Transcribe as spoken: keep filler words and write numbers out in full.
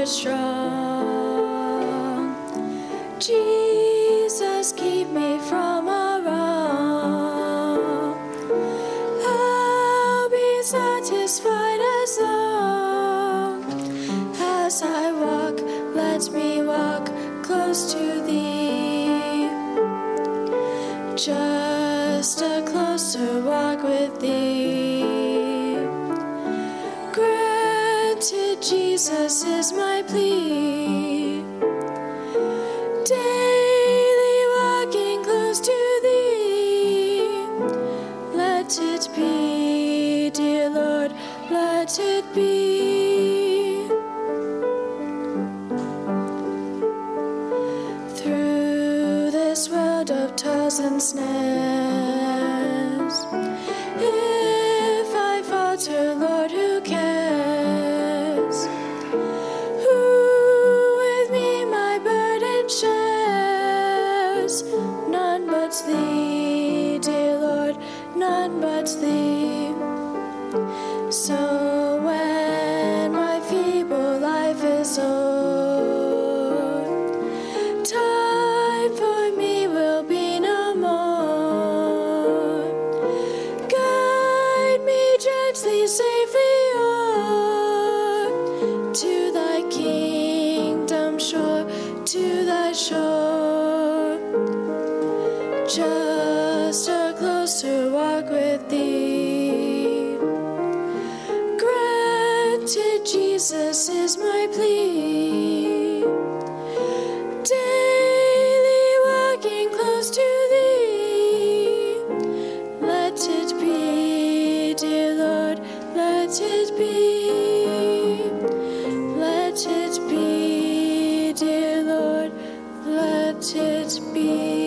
strong. Jesus, keep me from a wrong. I'll be satisfied as long as I walk. Let me walk close to thee. Just a closer walk with thee. Granted, Jesus is my plea. Daily walking close to thee. Let it be, dear Lord, let it be. Through this world of toils and snares, if I falter, Lord, who cares? Who with me my burden shares? None but thee, dear Lord, none but thee. So when my feeble life is o'er, time for me will be no more. Guide me gently, safely o'er to thy kingdom shore, to thy shore. Just a closer walk with thee. Granted, Jesus is my plea. Daily walking close to thee. Let it be, dear Lord, let it be. Let it be, dear Lord, let it be.